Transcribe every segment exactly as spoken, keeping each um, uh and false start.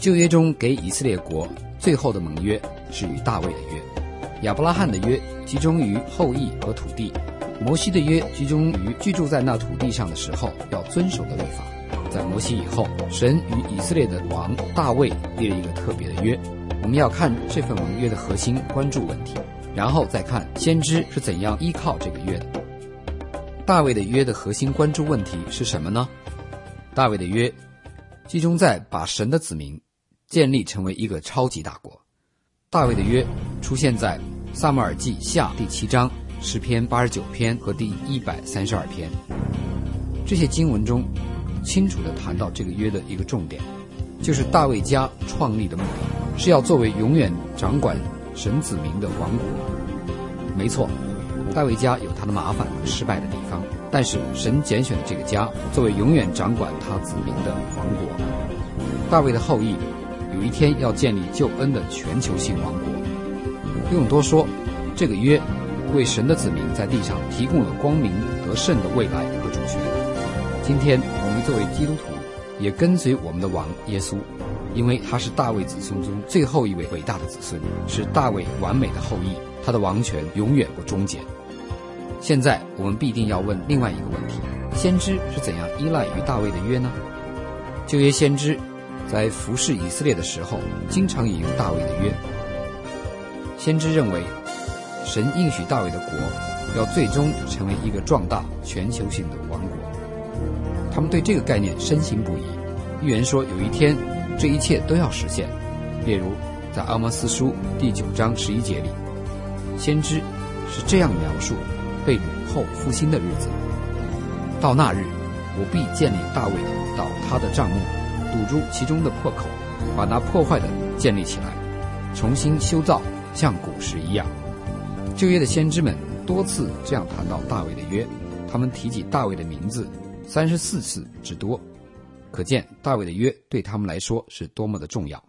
旧约中给以色列国最后的盟约是与大卫的约，亚伯拉罕的约集中于后裔和土地，摩西的约集中于居住在那土地上的时候要遵守的律法。在摩西以后，神与以色列的王大卫立了一个特别的约，我们要看这份盟约的核心关注问题，然后再看先知是怎样依靠这个约的。大卫的约的核心关注问题是什么呢？大卫的约集中在把神的子民建立成为一个超级大国。大卫的约出现在撒母耳记下第七章、诗篇八十九篇和第一百三十二篇。这些经文中清楚地谈到这个约的一个重点，就是大卫家创立的目的是要作为永远掌管神子民的王国。没错，大卫家有他的麻烦和失败的地方，但是神拣选了这个家作为永远掌管他子民的王国。大卫的后裔有一天要建立救恩的全球性王国。不用多说，这个约为神的子民在地上提供了光明得胜的未来和主权。今天我们作为基督徒也跟随我们的王耶稣，因为他是大卫子孙中最后一位伟大的子孙，是大卫完美的后裔，他的王权永远不终结。现在我们必定要问另外一个问题，先知是怎样依赖于大卫的约呢？旧约先知在服侍以色列的时候经常引用大卫的约。先知认为神应许大卫的国要最终成为一个壮大全球性的王国，他们对这个概念深信不疑。预言说有一天这一切都要实现，例如在阿摩斯书第九章十一节里，先知是这样描述被掳后复兴的日子：到那日，我必建立大卫的到他的帐幕，堵住其中的破口，把那破坏的建立起来，重新修造，像古时一样。旧约的先知们多次这样谈到大卫的约，他们提起大卫的名字三十四次之多，可见大卫的约对他们来说是多么的重要。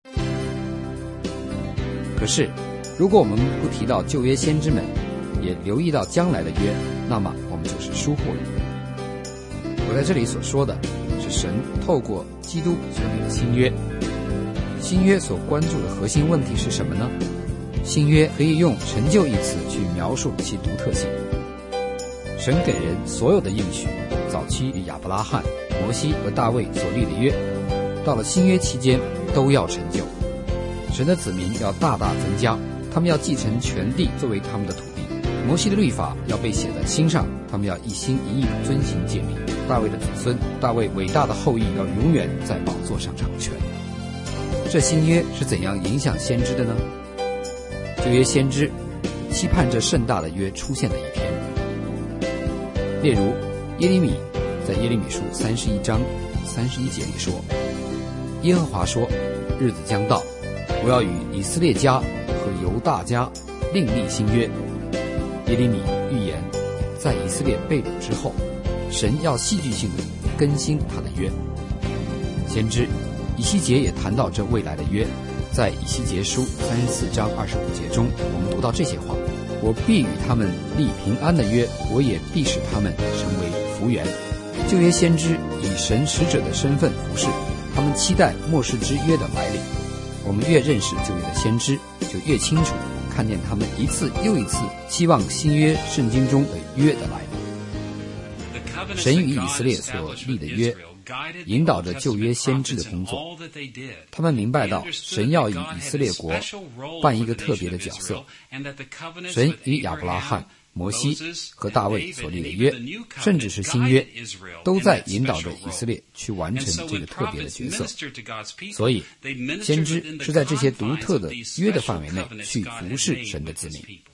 可是如果我们不提到旧约先知们，也留意到将来的约，那么我们就是疏忽了。我在这里所说的是神透过基督所立的新约。新约所关注的核心问题是什么呢？新约可以用成就一词去描述其独特性。神给人所有的应许，早期与亚伯拉罕、摩西和大卫所立的约，到了新约期间都要成就。神的子民要大大增加，他们要继承全地作为他们的土地。摩西的律法要被写在心上，他们要一心一意遵行诫命。大卫的子孙，大卫伟大的后裔要永远在宝座上掌权。这新约是怎样影响先知的呢？旧约先知期盼着盛大的约出现的一天。例如耶利米在耶利米书三十一章三十一节里说，耶和华说，日子将到，我要与以色列家和犹大家另立新约。耶利米预言在以色列被掳之后，神要戏剧性地更新他的约。先知以西结也谈到这未来的约，在以西结书三十四章二十五节中，我们读到这些话：我必与他们立平安的约，我也必使他们成为福源。旧约先知以神使者的身份服侍，他们期待末世之约的来临。我们越认识旧约的先知，就越清楚看见他们一次又一次期望新约圣经中的约的来临。神与以色列所立的约引导着旧约先知的工作，他们明白到神要以以色列国扮一个特别的角色。神与亚伯拉罕、摩西和大卫所立的约，甚至是新约，都在引导着以色列去完成这个特别的角色。所以先知是在这些独特的约的范围内去服侍神的子民。